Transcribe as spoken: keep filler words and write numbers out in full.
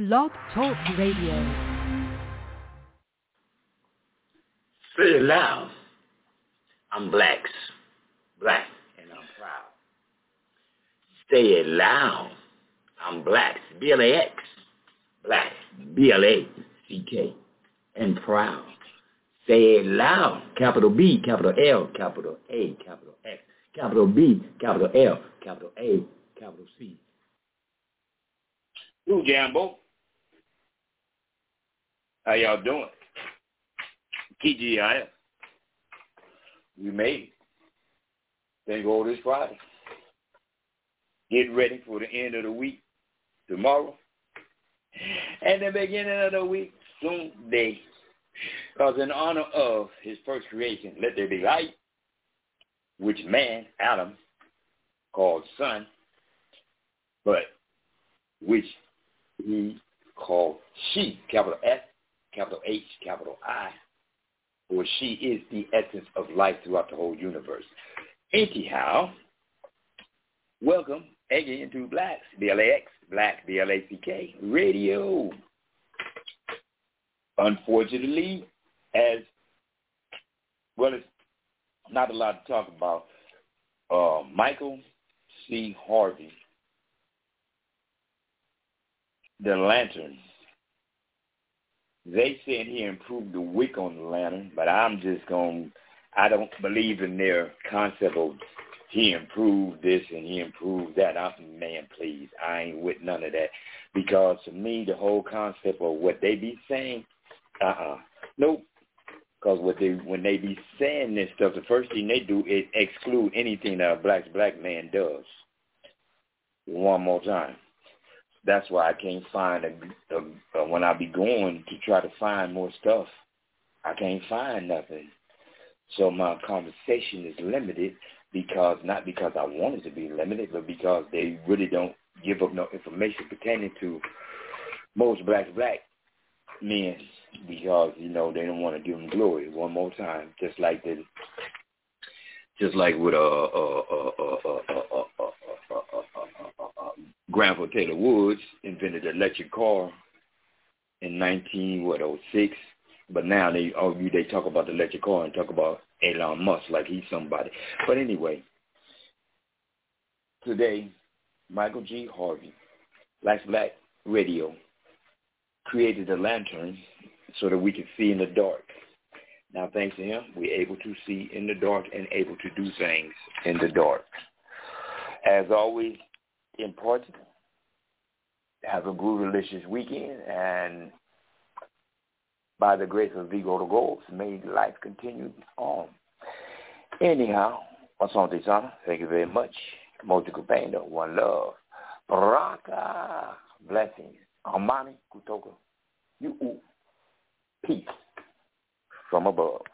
Blog Talk Radio. Say it loud. I'm blacks. Black, and I'm proud. Say it loud. I'm blacks. B L A X. Black. B L A C K. And proud. Say it loud. Capital B, capital L, capital A, capital X. Capital B, capital L, capital A, capital C. Ooh, Jambo. How y'all doing? T G I F. We made it. Then go this Friday. Get ready for the end of the week tomorrow. And the beginning of the week soon day. Because in honor of his first creation, let there be light, which man, Adam, called sun, but which he called she, capital S, capital H, capital I, for she is the essence of life throughout the whole universe. Anyhow, welcome again to Blacks, B L A X, Black, B L A C K, Radio. Unfortunately, as well as not a lot to talk about, uh, Michael C. Harvey, the lantern. They said he improved the wick on the lantern, but I'm just going, I don't believe in their concept of he improved this and he improved that. I'm, man, please, I ain't with none of that. Because to me, the whole concept of what they be saying, uh-uh, nope. Because what they, when they be saying this stuff, the first thing they do is exclude anything that a black black man does. One more time. That's why I can't find, a, a, a, when I be going to try to find more stuff, I can't find nothing. So my conversation is limited because, not because I want it to be limited, but because they really don't give up no information pertaining to most black black men because, you know, they don't want to give them glory. One more time, just like the, just like with uh uh uh uh uh uh uh uh Granville Taylor Woods invented the electric car in nineteen what oh six, but now they oh they talk about the electric car and talk about Elon Musk like he's somebody. But anyway, today Michael G. Harvey, Black Black Radio, created a lantern so that we can see in the dark. Now, thanks to him, we're able to see in the dark and able to do things in the dark. As always, important, have a groove-delicious weekend, and by the grace of Vigo the Goals, may life continue on. Anyhow, Asante Sana, thank you very much. Moji Kupendo, one love. Baraka, blessings. Amani Kutoka, you peace from above.